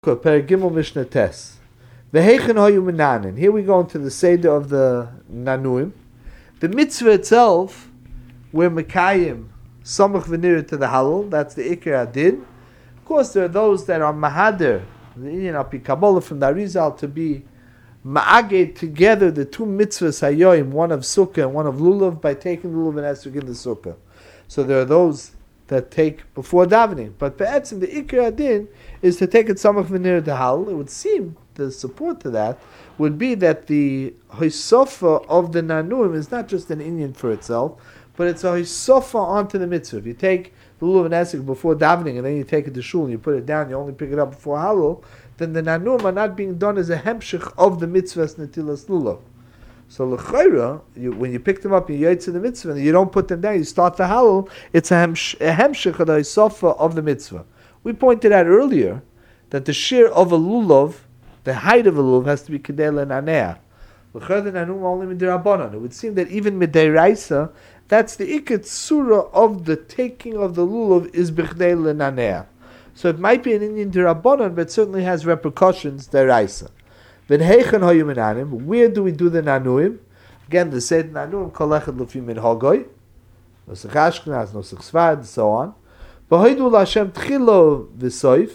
Perigimel Mishnah Tes. V'heichen hayu menanin. Here we go into the Seder of the Nanuim. The mitzvah itself, we're Mekayim, Samach v'nir to the Halal, that's the Ikar Adin. Of course, there are those that are Mahadir, the Indian Api Kabbalah from the Arizal, to be Ma'aged together the two mitzvahs hayoim, one of Sukkah and one of Lulav, by taking Lulav and Esrog in the Sukkah. So there are those that take before davening. But be'etzim, the Ikar Adin is to take it Samach v'nir to Halal. It would seem the support to that would be that the Hisofa of the Nanuim is not just an Indian for itself, but it's a Hisofa onto the mitzvah. If you take the Lulav and Esrog before davening and then you take it to shul and you put it down, you only pick it up before Halal, then the Nanuim are not being done as a hemshich of the mitzvahs Netilas Lulav. So l'chayra, when you pick them up, you yotze the mitzvah, and you don't put them down, you start the halal, it's a hemshich of the isofa of the mitzvah. We pointed out earlier that the shear of a lulav, the height of a lulav, has to be kedei l'nanea. L'chayra the nanum only midirabanan. It would seem that even midiraisa, that's the ikat surah of the taking of the lulav is b'chdei l'nanea. So it might be an Indian dirabanan, but it certainly has repercussions deraisa. Where do we do the nanuim? Again, the said nanuim kolechad lefim min hagoy, nosach Ashkenaz, nosach Sfard, so on. V'hoidu l'Hashem tchilo v'soif.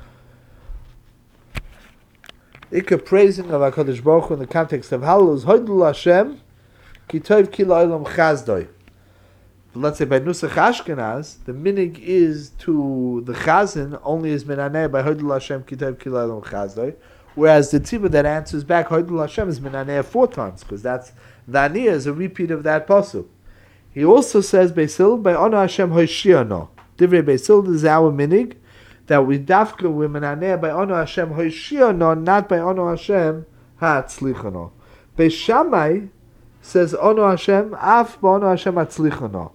Ikar praising of HaKadosh Baruch Hu in the context of Halal is hoidu l'Hashem ki tov ki la'olam chazdoi. Let's say by nusach Ashkenaz, the minig is to the chazan only is minaneh by hoidu l'Hashem ki tov ki la'olam chazdoi. Whereas the tzibah that answers back, Hoidul Hashem, is minaneh 4 times, because that's the aniyah is a repeat of that pasuk. He also says, Beisil, by Ono Hashem Hoishiyano. Divrei Beisil is our minig, that we dafka with minaneh by Ono Hashem Hoishiyano, not by Ono Hashem Ha'atzlichano. Beis Shammai says Ono Hashem, Af Ono Hashem Ha'atzlichano.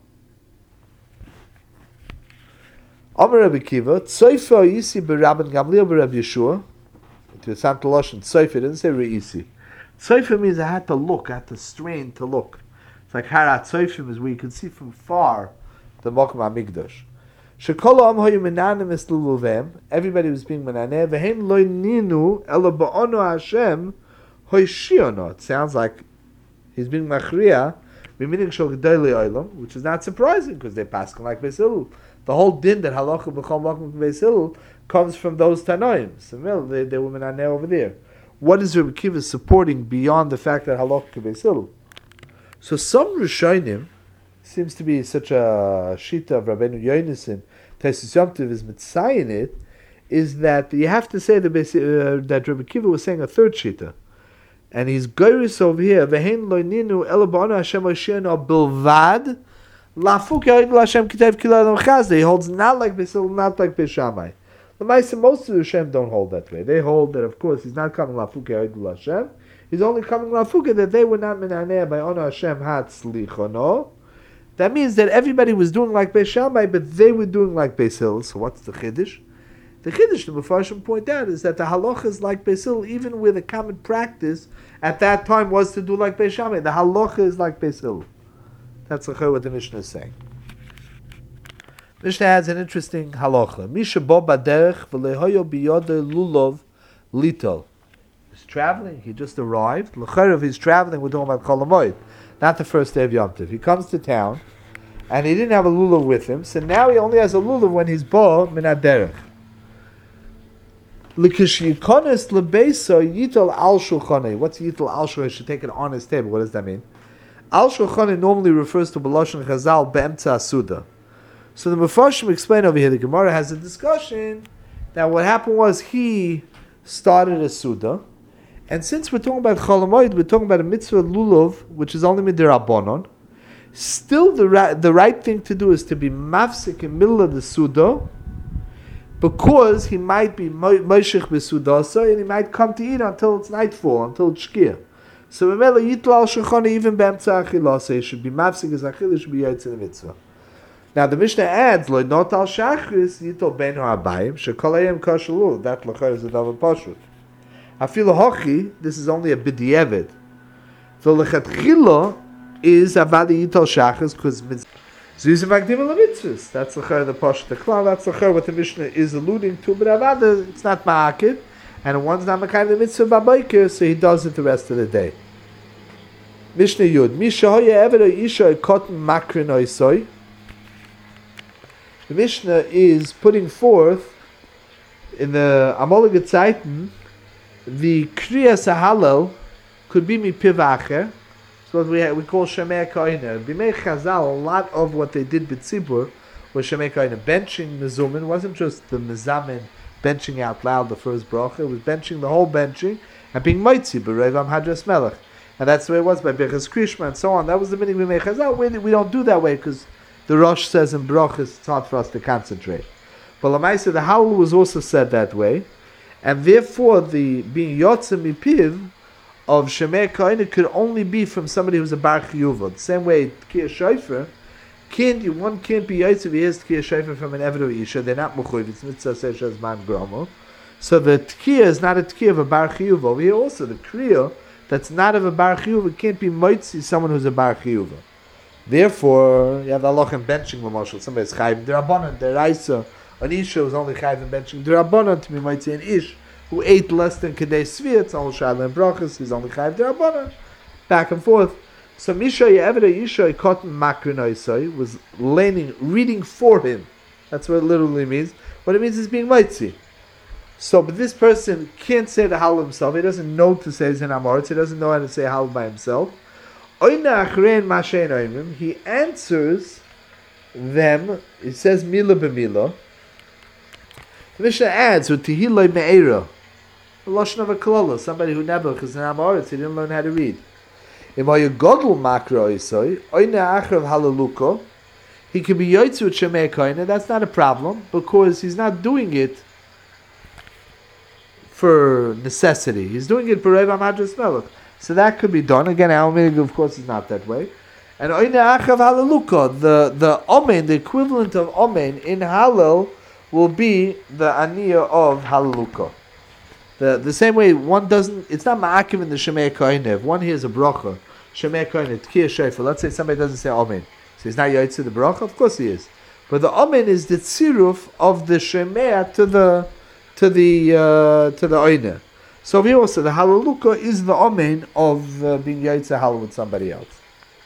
Omer Rabbi Kiva, Tzoifa Yisi B'Rabban Gamliel B'Rabbi Yeshua. To Santa Lashon Tzeifa, didn't say Re'isi. Tzeifa means I had to look, I had to strain to look. It's like Harat Tzeifim is where you can see from far the Mokum HaMikdash. Shekol Am Hoyu Menanim Es Luluvem, everybody was being Menaneh, Vehem Loi Ninu Ela Ba'ono Hashem Hoishiono. It sounds like he's being Machriya, B'minig Shol G'dei Le'olam, which is not surprising because they're passing like Beis Hillel. The whole din that Halacha B'chol Mokum Beis Hillel comes from those Tanoim. So they were Menaneh over there. What is Rabbi Kiva supporting beyond the fact that Halacha Beis Hillel? So some Rishonim seems to be such a shita of Rabbeinu Yonason, Taisus Yom Tov is mitzayin it, is that you have to say that Rabbi Kiva was saying a third shita. And he's goyris over here, Ve'hen lo ninu ela ba'onu Hashem Hoshiyano bilvad, la'afuk ya'id l'Hashem kitev kila l'mchaz. He holds not like Beis Hillel, not like Beis Shammai. Most of the Hashem don't hold that way. They hold that, of course, he's not coming la'afuk ya'id l'Hashem. He's only coming la'afuk that they were not minaneh by Ono Hashem hatzlichono. That means that everybody was doing like Beis Shammai, but they were doing like Beis Hillel. So what's the chiddush? The chiddush, the Mefarshim point out, is that the halacha is like Beis Hillel, even where the common practice at that time was to do like Beis Shammai. The halacha is like Beis Hillel. That's what the Mishnah is saying. Mishnah adds an interesting halacha. Misha bo baderech v'lehoyo biyode lulov litol. He's traveling. He just arrived. L'chayrav, he's traveling. We're talking about Chol Hamoed, not the first day of Yom Tov. He comes to town, and he didn't have a lulav with him, so now he only has a lulav when he's bo min haderech. L'kishiyikonis lebeso yitol al shulchanei. What's yitol al shulchanei? He should take it on his table. What does that mean? Al shulchanei normally refers to B'lashon Chazal be'emtza asuda. So the Mefarshim explain over here, the Gemara has a discussion that what happened was he started a Suda, and since we're talking about Chol Hamoed, we're talking about a mitzvah lulav, which is only midirabanan. Still, the right thing to do is to be mafsik in the middle of the Suda, because he might be moishich b'Sudasa, and he might come to eat until it's nightfall, until it's shkir. So Memela Yitla al Shulchan even be'emtza achilasa, he should be mafsik as achil, should be yotze in the mitzvah. Now the Mishnah adds, "Lo not al shachris yitol ben ha'abayim shekolayim kashalu." That lachar is a double pashut. Afilu hochi. This is only a b'diavad. So lechatchila is avadi yitol shachris because Zuzim Magdim mitzvahs. That's the Posh the Klal. That's the what the Mishnah is alluding to. But Avada, it's not ma'akid, and one's not makayim the mitzvah b'abayker, so he does it the rest of the day. Mishnah Yud. Misha hoya eved isha cotton makrin oisoi. The Mishnah is putting forth in the Amolige Zeiten the Kriyas HaHallel could be mipiv acher. So what we call Shemei Koine. B'mei Chazal, a lot of what they did b'tzibur was Shemei Koine. Benching mezumin wasn't just the mezamin benching out loud the first bracha. It was benching the whole benching and being moitzi b'reivam hadras melech. And that's the way it was by Birchas Krishma and so on. That was the meaning b'mei Chazal. We don't do that way because the Rosh says in brachas it's hard for us to concentrate. But Lamaisa, the Hallel was also said that way, and therefore the being Yotze Mipiv of Shemei Koine could only be from somebody who's a Bar Chiyuva. The same way Tkiyah Shofar, one can't be Yotze if he has Tkiyah Shofar from an Eved or Isha. They're not Mechuyev. It's Mitzvah Seishas Man Gromo. So the Tkiyah is not a Tkiyah of a Bar Chiyuva. Over here also the Kriya that's not of a Bar Chiyuva can't be Moitzi someone who's a Bar Chiyuva. Therefore, you have the halach in benching l'moshel. Somebody's chayv d'Rabbanan, d'Raisa. An Isha was only chayv in benching d'Rabbanan to be mighty an Ish who ate less than Kedei Svir. It's all Shadla and Brachas. He's only chayv d'Rabbanan. Back and forth. So Misha Ye'eved Isha cotton makrin oisoi was reading for him. That's what it literally means. What it means is being mighty. So, but this person can't say the halal himself. He doesn't know to say Zin Amoritz. He doesn't know how to say halal by himself. He answers them. It says mila b'mila. The Mishnah adds with tehillah me'era, the lashon of a klala, somebody who never, because in Amoritz he didn't learn how to read. He can be yotzu with Shemei Koine. That's not a problem because he's not doing it for necessity. He's doing it for Reivam Hadras Melech. So that could be done. Again, our meaning, of course, is not that way. And Oine Achav Halaluka, the Omen, the equivalent of Omen in Halal will be the Aniyah of Halaluka. The same way one doesn't, it's not Ma'akiv in the Shemei Koine. If one hears a bracha, Shemei Koine, Tkiyah Shofar, let's say somebody doesn't say Omen. So he's not Yaitzi the bracha? Of course he is. But the Omen is the tziruf of the Shemei to the Oine. So here also, the Halaluka is the Omen of being Yaitze Halal with somebody else.